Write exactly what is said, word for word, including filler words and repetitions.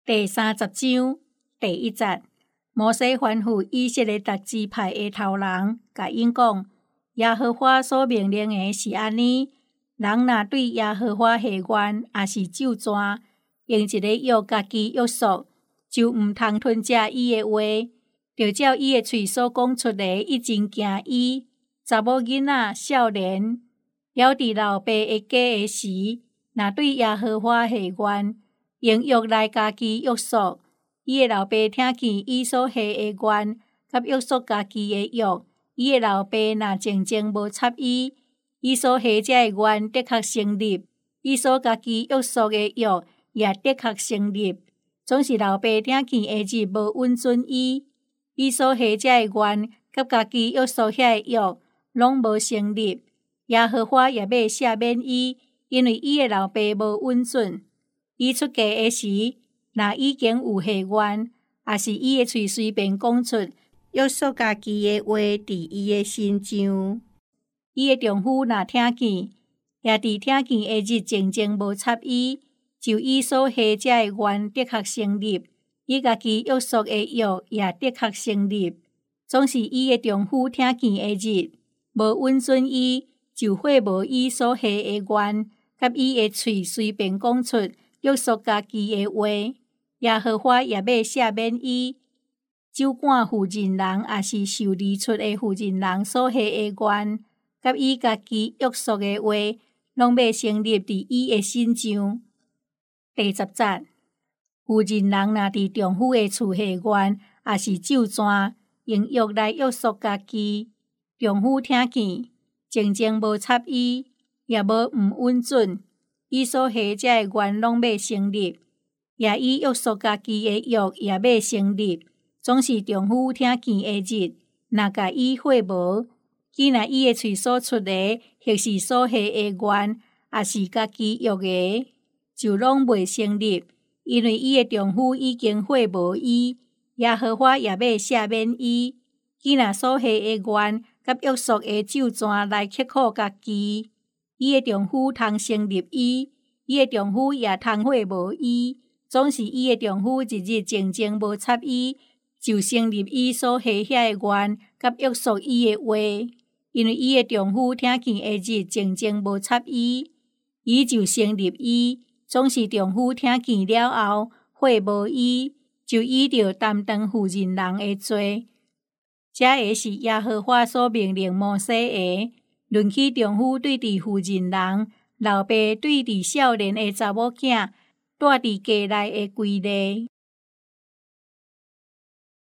第三十章第一節，摩西吩咐以色列各支派的頭人，甲因講：耶和華所命令的是安尼，人若對耶和華下願，也是咒詛，用一個約家己約束，就毋通吞食伊的話，著照伊的喙所講出的，一真行伊。查某囡仔、少年，了佇老爸的家的時，若對耶和華下願，用約來家己約束，伊的老爸聽見伊所下的願，甲約束家己的約，伊的老爸若靜靜無插伊，伊所下這的願的確成立，伊所家己約束的約也的確成立。總是老爸聽見兒子無允准伊，伊所下這的願，甲家己約束遐的約，攏無成立。耶和華也要赦免伊，因為伊的老爸無允准。伊出家的時，若已經有下願，也是伊的喙隨便講出約束家己的話佇伊的心上。伊的丈夫若聽見，也佇聽見的日靜靜無插伊，就伊所下這的願的確成立，伊家己約束的約也的確成立。總是伊的丈夫聽見的日，無允准伊，就廢無伊所下的願，甲伊的喙隨便講出約束家己的話，耶和華也要赦免伊。酒館婦人人也是受離出的婦人人所下的願，甲伊家己約束的話，攏要成立佇伊的心上。第十節，婦人人若佇丈夫的厝下願，也是咒詛，用約來約束家己。丈夫聽見，靜靜無插伊，也無毋允准，伊所下這的願攏要成立，也伊約束家己的約也要成立。總是丈夫聽見的日，若甲伊廢無，既然伊的喙所出的，或是所下的願，也是家己約的，就攏袂成立，因為伊的丈夫已經廢無伊，耶和華也要赦免伊。既然所下的願，甲約束的咒詛來刻苦家己，伊的丈夫通成立伊，伊的丈夫也通廢無伊。總是伊的丈夫日日靜靜無插伊，就成立伊所下遐的願，甲約束伊的話。因為伊的丈夫聽見的日靜靜無插伊，伊就成立伊。總是丈夫聽見了後廢無伊，就依着擔當婦人人的罪。這個是耶和華所命令摩西的，論起丈夫對佇婦人人，老爸對佇少年的查某囝，住佇家內的規例。